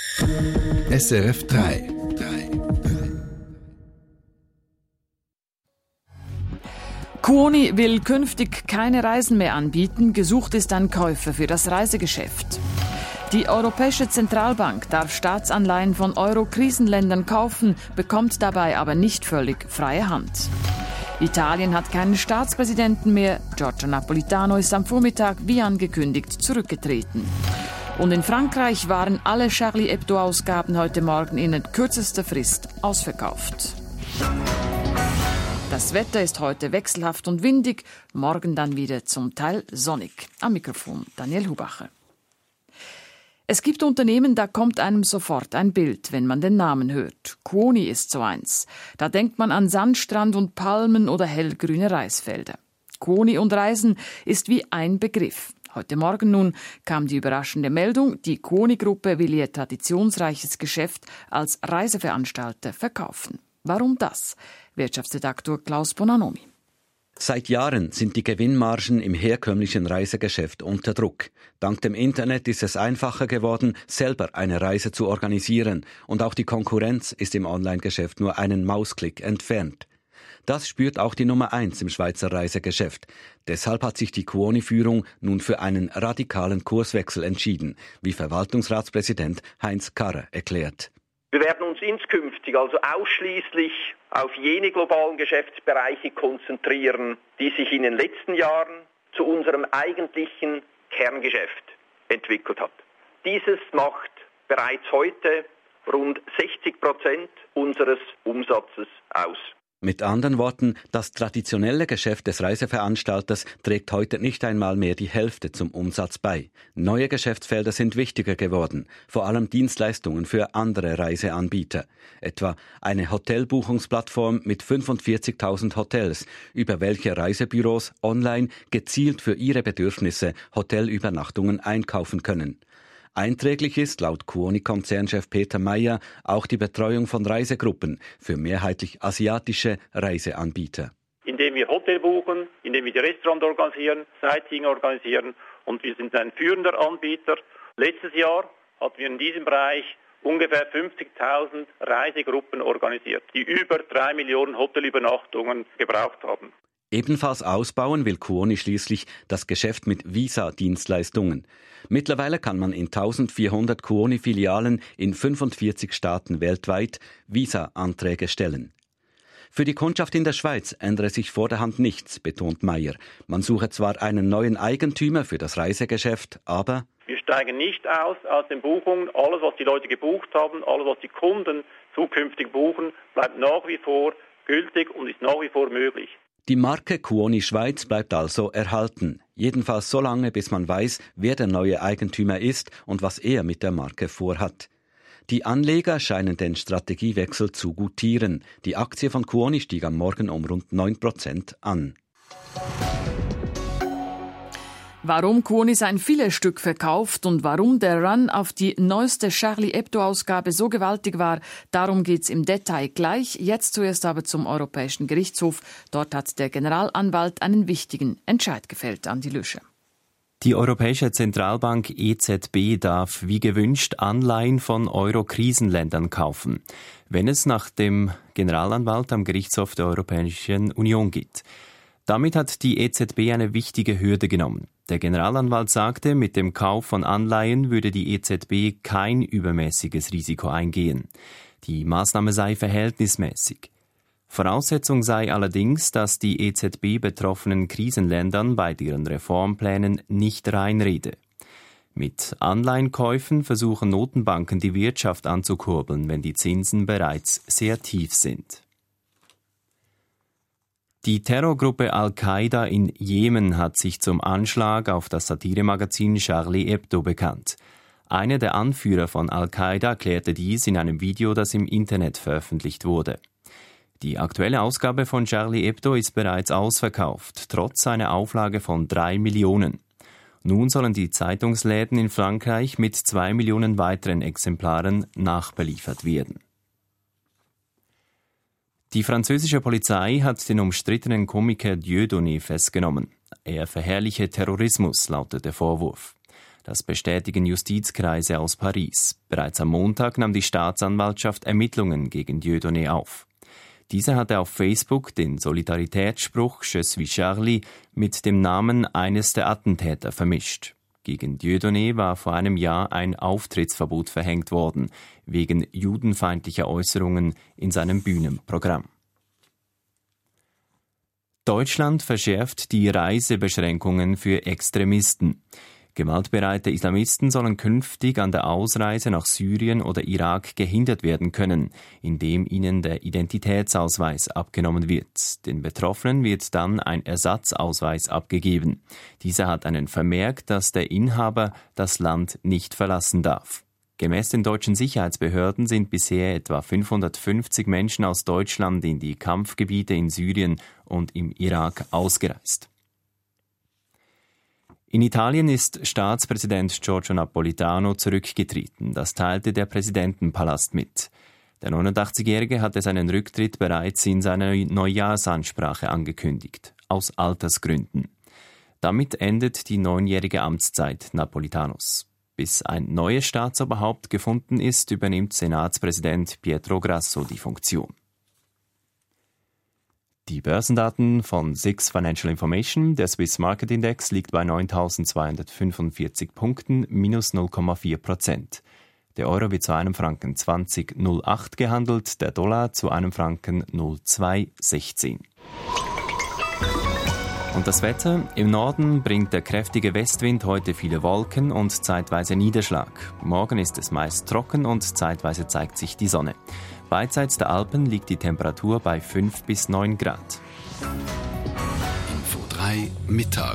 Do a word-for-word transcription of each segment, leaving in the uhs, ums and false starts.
S R F drei. Kuoni will künftig keine Reisen mehr anbieten. Gesucht ist ein Käufer für das Reisegeschäft. Die Europäische Zentralbank darf Staatsanleihen von Euro-Krisenländern kaufen, bekommt dabei aber nicht völlig freie Hand. Italien hat keinen Staatspräsidenten mehr. Giorgio Napolitano ist am Vormittag, wie angekündigt, zurückgetreten. Und in Frankreich waren alle Charlie Hebdo-Ausgaben heute Morgen in kürzester Frist ausverkauft. Das Wetter ist heute wechselhaft und windig, morgen dann wieder zum Teil sonnig. Am Mikrofon Daniel Hubacher. Es gibt Unternehmen, da kommt einem sofort ein Bild, wenn man den Namen hört. Kuoni ist so eins. Da denkt man an Sandstrand und Palmen oder hellgrüne Reisfelder. Kuoni und Reisen ist wie ein Begriff. Heute Morgen nun kam die überraschende Meldung, die Kuoni-Gruppe will ihr traditionsreiches Geschäft als Reiseveranstalter verkaufen. Warum das? Wirtschaftsredaktor Klaus Bonanomi. Seit Jahren sind die Gewinnmargen im herkömmlichen Reisegeschäft unter Druck. Dank dem Internet ist es einfacher geworden, selber eine Reise zu organisieren. Und auch die Konkurrenz ist im Online-Geschäft nur einen Mausklick entfernt. Das spürt auch die Nummer eins im Schweizer Reisegeschäft. Deshalb hat sich die Kuoni-Führung nun für einen radikalen Kurswechsel entschieden, wie Verwaltungsratspräsident Heinz Karrer erklärt. Wir werden uns inskünftig also ausschließlich auf jene globalen Geschäftsbereiche konzentrieren, die sich in den letzten Jahren zu unserem eigentlichen Kerngeschäft entwickelt hat. Dieses macht bereits heute rund sechzig Prozent unseres Umsatzes aus. Mit anderen Worten, das traditionelle Geschäft des Reiseveranstalters trägt heute nicht einmal mehr die Hälfte zum Umsatz bei. Neue Geschäftsfelder sind wichtiger geworden, vor allem Dienstleistungen für andere Reiseanbieter. Etwa eine Hotelbuchungsplattform mit fünfundvierzigtausend Hotels, über welche Reisebüros online gezielt für ihre Bedürfnisse Hotelübernachtungen einkaufen können. Einträglich ist laut Kuoni-Konzernchef Peter Meyer auch die Betreuung von Reisegruppen für mehrheitlich asiatische Reiseanbieter. Indem wir Hotel buchen, indem wir die Restaurants organisieren, Sightseeing organisieren und wir sind ein führender Anbieter. Letztes Jahr hatten wir in diesem Bereich ungefähr fünfzigtausend Reisegruppen organisiert, die über drei Millionen Hotelübernachtungen gebraucht haben. Ebenfalls ausbauen will Kuoni schließlich das Geschäft mit Visa-Dienstleistungen. Mittlerweile kann man in eintausendvierhundert Kuoni-Filialen in fünfundvierzig Staaten weltweit Visa-Anträge stellen. Für die Kundschaft in der Schweiz ändere sich vorderhand nichts, betont Meyer. Man suche zwar einen neuen Eigentümer für das Reisegeschäft, aber wir steigen nicht aus aus den Buchungen. Alles, was die Leute gebucht haben, alles, was die Kunden zukünftig buchen, bleibt nach wie vor gültig und ist nach wie vor möglich. Die Marke Kuoni Schweiz bleibt also erhalten. Jedenfalls so lange, bis man weiß, wer der neue Eigentümer ist und was er mit der Marke vorhat. Die Anleger scheinen den Strategiewechsel zu gutieren. Die Aktie von Kuoni stieg am Morgen um rund neun Prozent an. Warum Kuoni sein Filetstück verkauft und warum der Run auf die neueste Charlie Hebdo-Ausgabe so gewaltig war, darum geht's im Detail gleich. Jetzt zuerst aber zum Europäischen Gerichtshof. Dort hat der Generalanwalt einen wichtigen Entscheid gefällt, Andi Lüscher. Die Europäische Zentralbank E Z B darf wie gewünscht Anleihen von Euro-Krisenländern kaufen, wenn es nach dem Generalanwalt am Gerichtshof der Europäischen Union geht. Damit hat die E Z B eine wichtige Hürde genommen. Der Generalanwalt sagte, mit dem Kauf von Anleihen würde die E Z B kein übermäßiges Risiko eingehen. Die Maßnahme sei verhältnismäßig. Voraussetzung sei allerdings, dass die E Z B betroffenen Krisenländern bei ihren Reformplänen nicht reinrede. Mit Anleihenkäufen versuchen Notenbanken die Wirtschaft anzukurbeln, wenn die Zinsen bereits sehr tief sind. Die Terrorgruppe Al-Qaida in Jemen hat sich zum Anschlag auf das Satiremagazin Charlie Hebdo bekannt. Einer der Anführer von Al-Qaida erklärte dies in einem Video, das im Internet veröffentlicht wurde. Die aktuelle Ausgabe von Charlie Hebdo ist bereits ausverkauft, trotz einer Auflage von drei Millionen. Nun sollen die Zeitungsläden in Frankreich mit zwei Millionen weiteren Exemplaren nachbeliefert werden. Die französische Polizei hat den umstrittenen Komiker Dieudonné festgenommen. Er verherrliche Terrorismus, lautet der Vorwurf. Das bestätigen Justizkreise aus Paris. Bereits am Montag nahm die Staatsanwaltschaft Ermittlungen gegen Dieudonné auf. Dieser hatte auf Facebook den Solidaritätsspruch «Je suis Charlie» mit dem Namen eines der Attentäter vermischt. Gegen Dieudonné war vor einem Jahr ein Auftrittsverbot verhängt worden, wegen judenfeindlicher Äußerungen in seinem Bühnenprogramm. Deutschland verschärft die Reisebeschränkungen für Extremisten. Gewaltbereite Islamisten sollen künftig an der Ausreise nach Syrien oder Irak gehindert werden können, indem ihnen der Identitätsausweis abgenommen wird. Den Betroffenen wird dann ein Ersatzausweis abgegeben. Dieser hat einen Vermerk, dass der Inhaber das Land nicht verlassen darf. Gemäß den deutschen Sicherheitsbehörden sind bisher etwa fünfhundertfünfzig Menschen aus Deutschland in die Kampfgebiete in Syrien und im Irak ausgereist. In Italien ist Staatspräsident Giorgio Napolitano zurückgetreten. Das teilte der Präsidentenpalast mit. Der neunundachtzigjährige hatte seinen Rücktritt bereits in seiner Neujahrsansprache angekündigt, aus Altersgründen. Damit endet die neunjährige Amtszeit Napolitanos. Bis ein neues Staatsoberhaupt gefunden ist, übernimmt Senatspräsident Pietro Grasso die Funktion. Die Börsendaten von SIX Financial Information. Der Swiss Market Index liegt bei neuntausendzweihundertfünfundvierzig Punkten, minus null Komma vier Prozent. Der Euro wird zu einem Franken zwanzig Komma null acht gehandelt, der Dollar zu einem Franken null Komma zwei sechzehn. Und das Wetter? Im Norden bringt der kräftige Westwind heute viele Wolken und zeitweise Niederschlag. Morgen ist es meist trocken und zeitweise zeigt sich die Sonne. Beidseits der Alpen liegt die Temperatur bei fünf bis neun Grad. Info drei Mittag.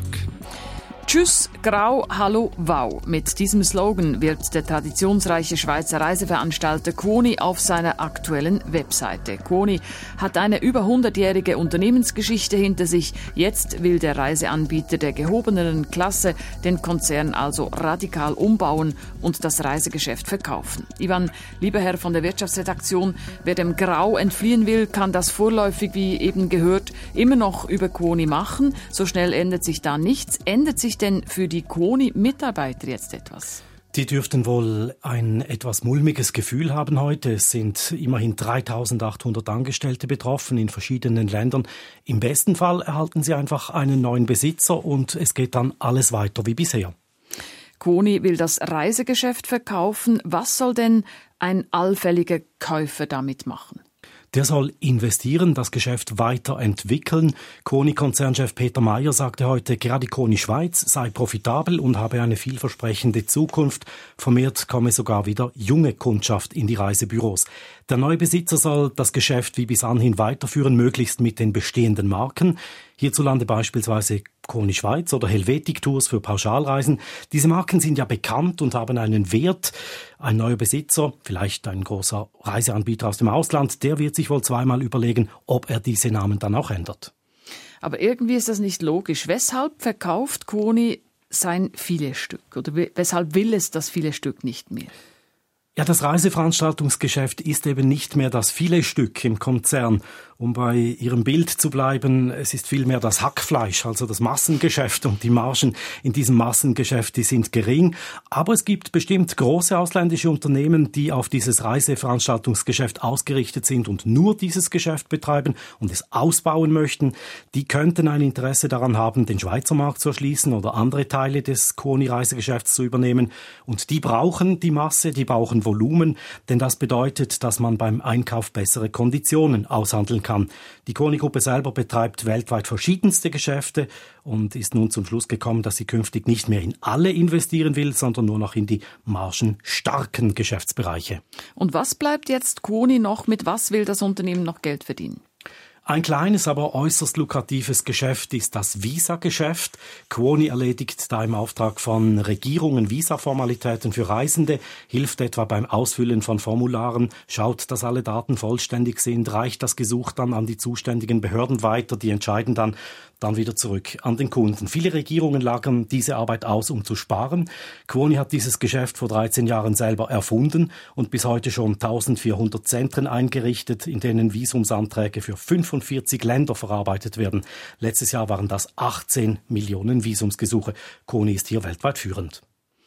Tschüss, Grau, Hallo, Wow. Mit diesem Slogan wirbt der traditionsreiche Schweizer Reiseveranstalter Kuoni auf seiner aktuellen Webseite. Kuoni hat eine über hundertjährige Unternehmensgeschichte hinter sich. Jetzt will der Reiseanbieter der gehobenen Klasse den Konzern also radikal umbauen und das Reisegeschäft verkaufen. Ivan Lieberherr von der Wirtschaftsredaktion, wer dem Grau entfliehen will, kann das vorläufig, wie eben gehört, immer noch über Kuoni machen. So schnell ändert sich da nichts. Ändert sich denn für die Kuoni-Mitarbeiter jetzt etwas? Die dürften wohl ein etwas mulmiges Gefühl haben heute. Es sind immerhin dreitausendachthundert Angestellte betroffen in verschiedenen Ländern. Im besten Fall erhalten sie einfach einen neuen Besitzer und es geht dann alles weiter wie bisher. Kuoni will das Reisegeschäft verkaufen. Was soll denn ein allfälliger Käufer damit machen? Der soll investieren, das Geschäft weiterentwickeln. Kuoni-Konzernchef Peter Meyer sagte heute, gerade Kuoni Schweiz sei profitabel und habe eine vielversprechende Zukunft. Vermehrt komme sogar wieder junge Kundschaft in die Reisebüros. Der neue Besitzer soll das Geschäft wie bis anhin weiterführen, möglichst mit den bestehenden Marken. Hierzulande beispielsweise Kuoni Schweiz oder Helvetic Tours für Pauschalreisen. Diese Marken sind ja bekannt und haben einen Wert. Ein neuer Besitzer, vielleicht ein großer Reiseanbieter aus dem Ausland, der wird sich wohl zweimal überlegen, ob er diese Namen dann auch ändert. Aber irgendwie ist das nicht logisch. Weshalb verkauft Kuoni sein Filetstück? Oder weshalb will es das Filetstück nicht mehr? Ja, das Reiseveranstaltungsgeschäft ist eben nicht mehr das Filetstück im Konzern. Um bei Ihrem Bild zu bleiben, es ist vielmehr das Hackfleisch, also das Massengeschäft. Und die Margen in diesem Massengeschäft, die sind gering. Aber es gibt bestimmt große ausländische Unternehmen, die auf dieses Reiseveranstaltungsgeschäft ausgerichtet sind und nur dieses Geschäft betreiben und es ausbauen möchten. Die könnten ein Interesse daran haben, den Schweizer Markt zu erschließen oder andere Teile des Kuoni-Reisegeschäfts zu übernehmen. Und die brauchen die Masse, die brauchen Volumen, denn das bedeutet, dass man beim Einkauf bessere Konditionen aushandeln kann. Die Kuoni-Gruppe selber betreibt weltweit verschiedenste Geschäfte und ist nun zum Schluss gekommen, dass sie künftig nicht mehr in alle investieren will, sondern nur noch in die margenstarken Geschäftsbereiche. Und was bleibt jetzt Kuoni noch? Mit was will das Unternehmen noch Geld verdienen? Ein kleines, aber äußerst lukratives Geschäft ist das Visa-Geschäft. Kuoni erledigt da im Auftrag von Regierungen Visa-Formalitäten für Reisende, hilft etwa beim Ausfüllen von Formularen, schaut, dass alle Daten vollständig sind, reicht das Gesuch dann an die zuständigen Behörden weiter, die entscheiden dann, dann wieder zurück an den Kunden. Viele Regierungen lagern diese Arbeit aus, um zu sparen. Kuoni hat dieses Geschäft vor dreizehn Jahren selber erfunden und bis heute schon eintausendvierhundert Zentren eingerichtet, in denen Visumsanträge für fünfundvierzig Länder verarbeitet werden. Letztes Jahr waren das achtzehn Millionen Visumsgesuche. Kuoni ist hier weltweit führend.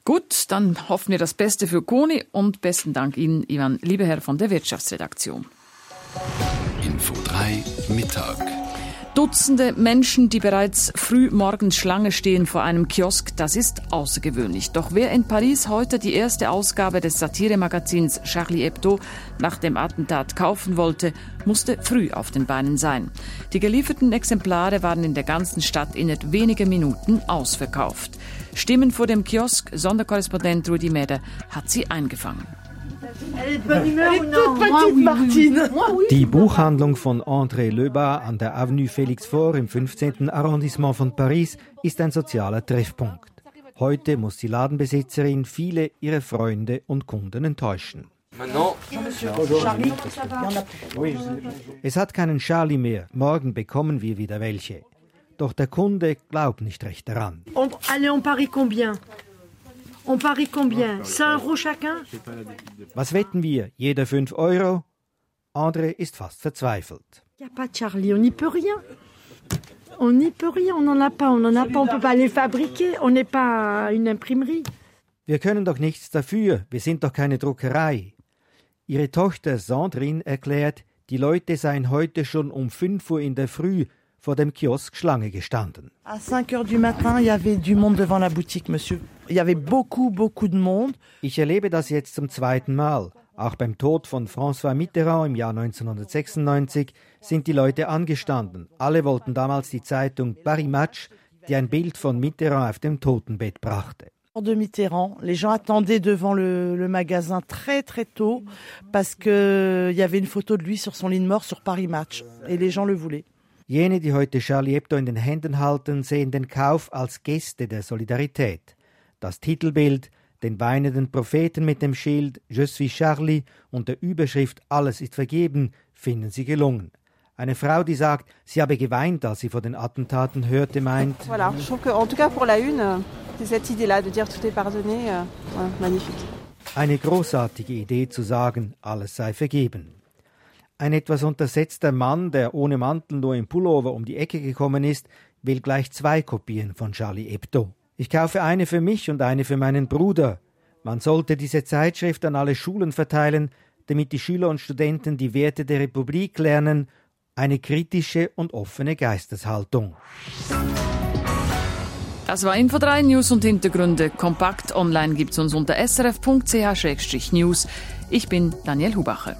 Gut, dann hoffen wir das Beste für Koni und besten Dank Ihnen, Ivan Liebeherr von der Wirtschaftsredaktion. Info drei Mittag. Dutzende Menschen, die bereits früh morgens Schlange stehen vor einem Kiosk, das ist außergewöhnlich. Doch wer in Paris heute die erste Ausgabe des Satiremagazins Charlie Hebdo nach dem Attentat kaufen wollte, musste früh auf den Beinen sein. Die gelieferten Exemplare waren in der ganzen Stadt innerhalb weniger Minuten ausverkauft. Stimmen vor dem Kiosk, Sonderkorrespondent Rudi Meder hat sie eingefangen. Die Buchhandlung von André Lebas an der Avenue Félix Faure im fünfzehnten Arrondissement von Paris ist ein sozialer Treffpunkt. Heute muss die Ladenbesitzerin viele ihrer Freunde und Kunden enttäuschen. Es hat keinen Charlie mehr, morgen bekommen wir wieder welche. Doch der Kunde glaubt nicht recht daran. Allez, on parie combien? On parie combien? cinq euros chacun? Was wetten wir? Jeder fünf Euro? André ist fast verzweifelt. Il n'y a pas de Charlie, on n'y peut rien. On n'y peut rien, on n'en a pas, on n'en a pas, on ne peut pas les fabriquer, on n'est pas une imprimerie. Wir können doch nichts dafür, wir sind doch keine Druckerei. Ihre Tochter Sandrine erklärt, die Leute seien heute schon um fünf Uhr in der Früh vor dem Kiosk Schlange gestanden. À cinq heures du matin, il y avait du monde devant la boutique, monsieur. Il y avait beaucoup, beaucoup de monde. Ich erlebe das jetzt zum zweiten Mal. Auch beim Tod von François Mitterrand im Jahr neunzehnhundertsechsundneunzig sind die Leute angestanden. Alle wollten damals die Zeitung Paris Match, die ein Bild von Mitterrand auf dem Totenbett brachte. De Mitterrand, les gens attendaient devant le, le magasin très très tôt parce que il y avait une photo de lui sur son lit de mort sur Paris Match et les gens le voulaient. Jene, die heute Charlie Hebdo in den Händen halten, sehen den Kauf als Geste der Solidarität. Das Titelbild, den weinenden Propheten mit dem Schild Je suis Charlie und der Überschrift Alles ist vergeben, finden sie gelungen. Eine Frau, die sagt, sie habe geweint, als sie vor den Attentaten hörte, meint... Voilà, je trouve que, en tout cas pour la une, c'est cette idée-là, de dire tout est pardonné, euh, magnifique. Eine großartige Idee zu sagen, alles sei vergeben. Ein etwas untersetzter Mann, der ohne Mantel nur im Pullover um die Ecke gekommen ist, will gleich zwei Kopien von Charlie Hebdo. Ich kaufe eine für mich und eine für meinen Bruder. Man sollte diese Zeitschrift an alle Schulen verteilen, damit die Schüler und Studenten die Werte der Republik lernen, eine kritische und offene Geisteshaltung. Das war Info drei News und Hintergründe. Kompakt online gibt's uns unter s r f punkt c h slash news. Ich bin Daniel Hubacher.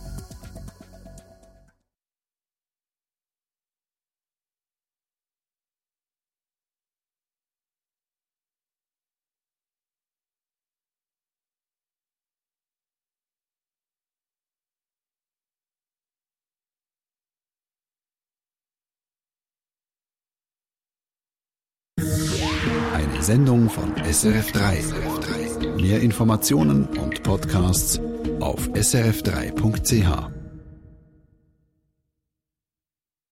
Eine Sendung von S R F drei. Mehr Informationen und Podcasts auf s r f drei punkt c h.